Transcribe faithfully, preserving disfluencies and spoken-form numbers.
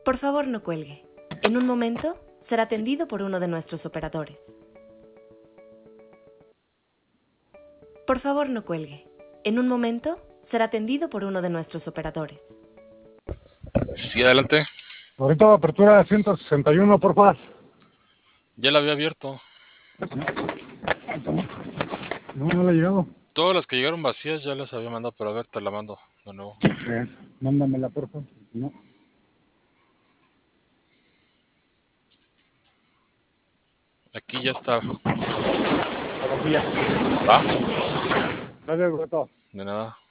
Por favor, no cuelgue. En un momento será atendido por uno de nuestros operadores. Por favor, no cuelgue. En un momento será atendido por uno de nuestros operadores. Sí, adelante. Ahorita apertura ciento sesenta y uno, por favor. Ya la había abierto. No, no le ha llegado. Todas las que llegaron vacías ya las había mandado, pero a ver, te la mando de nuevo. Eh, mándamela, por favor. No. Aquí ya está. Buenos días. ¿Va? Gracias, Beto. De nada.